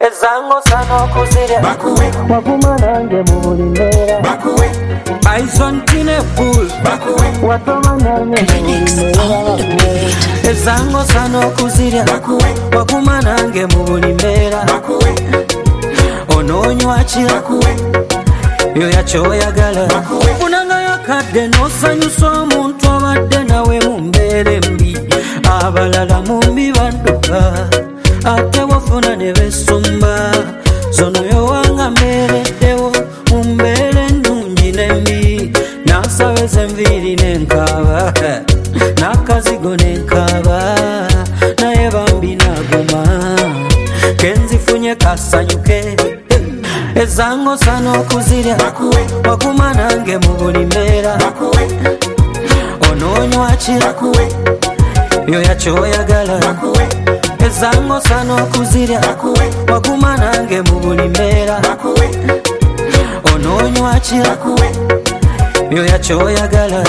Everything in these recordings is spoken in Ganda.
Ezango sano kuzira bakuwe waguma nange mu buli mbeera bakuwe Bison tine pool bakuwe watoma nange mu buli mbeera bakuwe Ezango sano kuzira bakuwe waguma nange mu buli mbeera bakuwe ononywa ki bakuwe yo yakyoyagala funanga yakadde n'osanyusa omuntu abadde nawe mu mbeera embi abalala mumbi badduka ate wafuna ne besumba zono yowanga mbeereddewo mu mbeera ennungi n'embi nasabeza enviiri n'enkaaba n'akazigo n'enkaaba naye bambi naguma kenzifunye kasanyuke ezango sano okuzirya waguma nange mu buli mbeera ononywa ki yo yakyoyagala ezango sano okuzirya waguma nange mu buli mbeera ononywa ki yo yakyoyagala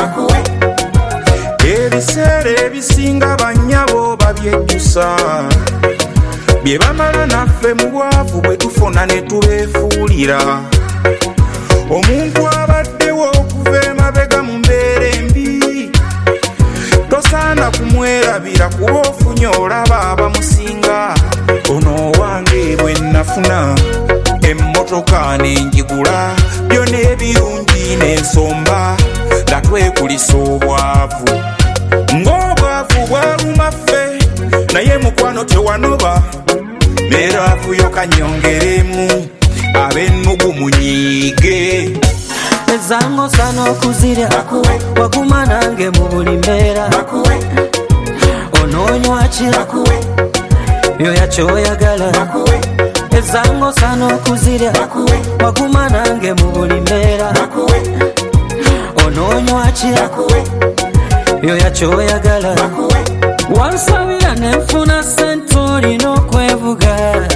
ebiseera ebisinga bannyabo babyejjusa bye bamala naffe mu bwavu bwe tufuna ne tubeefuulira omuntu abaddewo okuva emabega mu mbeera embi tosaana kumwerabira kuba ofunye olaba abamusinga ono owange bwe nafuna emmotoka n'enjigula byonna ebirungi n'ensomba nga twekulisa obwavu ng'obwavu bwaluma ffe naye mukwano tewanoba neraafuyo kanyongeremu ab'ennugu munyiige ezango sano okuzirya waguma nange mu buli mbeera ononywa ki yo yakyoyagala ezango sano okuzirya waguma nange mu buli mbeera ononywa ki yo yakyoyagala wansabira nenfuna sente olina okwevuga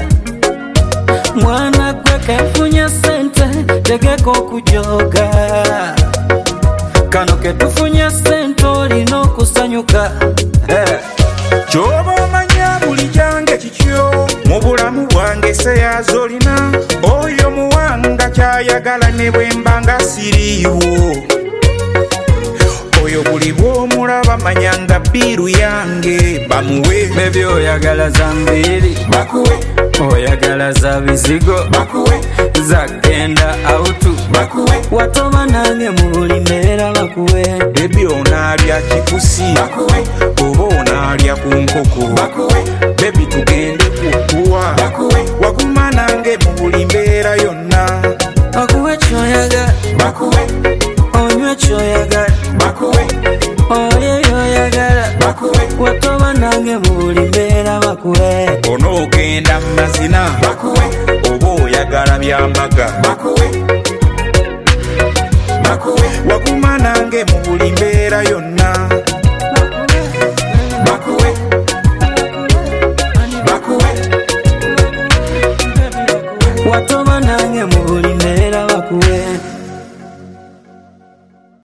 mwana gwe kenfunya sente tegeka okujoga kano ketufunya sente olina okusanyuka kyoba omanya buli kyange kikyo mu bulamu bwange seyaza olina oyo muwanga kyayagala ne bwembanga siriiwo oyo buli bw'omulaba manyanga biiru yange bamuwe bebyoyagala za mbiiri oyagala za bizigo zagenda autu watoma nange mu buli mbeera bakuwe ebyo onaalya kipusi oba onaalya ku nkoko bebi tugende kukuwa waguma nange mu buli mbeera yonna bakuwe kyoyagala onywe kyoyagala olye yoyagala watoma nange mu buli mbeera bakuwe onoogenda mu mazina oba oyagala byambaga waguma nange mu buli mbeera yonna